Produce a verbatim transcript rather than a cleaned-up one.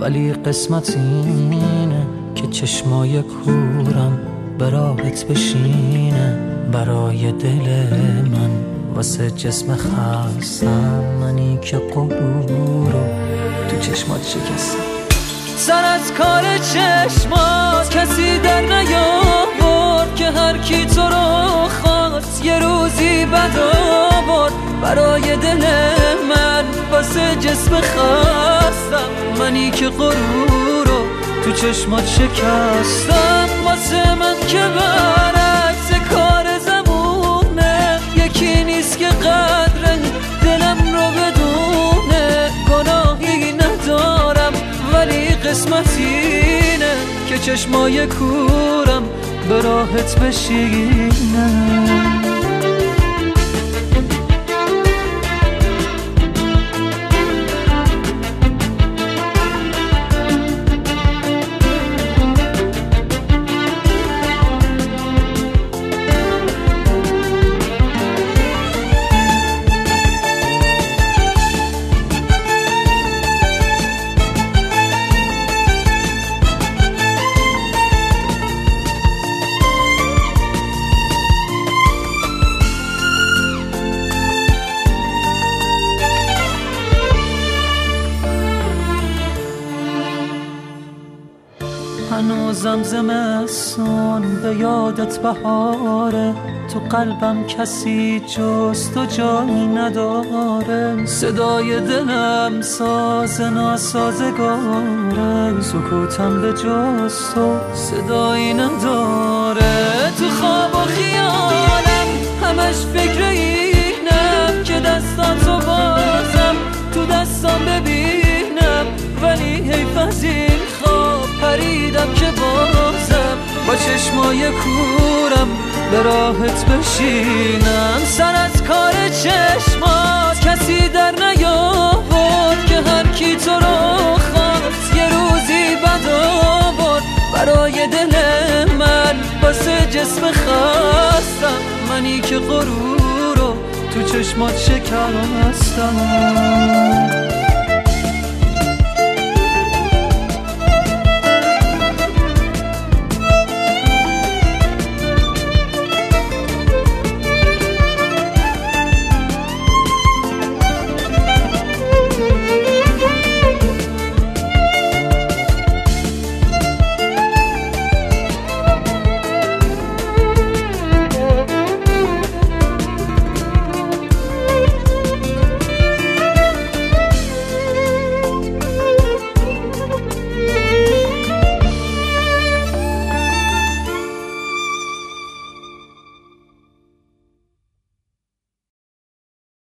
ولی قسمت اینه که چشمای کورم براحت بشینه برای دل من، واسه جسم خستم منی که غرور رو تو چشمات شکستم. سر از کار چشمات کسی در نیاورد که هر کی تو رو خواست یه روزی بد آورد. برای دل من واسه جسم خستم منی که غرور رو تو چشمات شکستم. واسه من که برعکس کار زمونه، یکی نیست که قدر دلم رو بدونه. گناهی ندارم ولی قسمت اینه که چشمای کورم به راحت بشینه. هنوزم زمستون به یادت بهاره، تو قلبم کسی جز تو جایی نداره. صدای دلم ساز ناسازگاره، سکوتم به جز تو صدایی نداره. تو خواب و خیالم همش فکر اینم که دستاتو بازم تو دستام ببینم، ولی حیف از این خواب پریدم که بازم با چشمای کورم به راحت بشینم. سر از کار چشمات کسی در نیاورد که هر کی تو رو خواست یه روزی بد آورد. برای دل من واسه جسم خستم منی که غرور رو تو چشمات شکستم.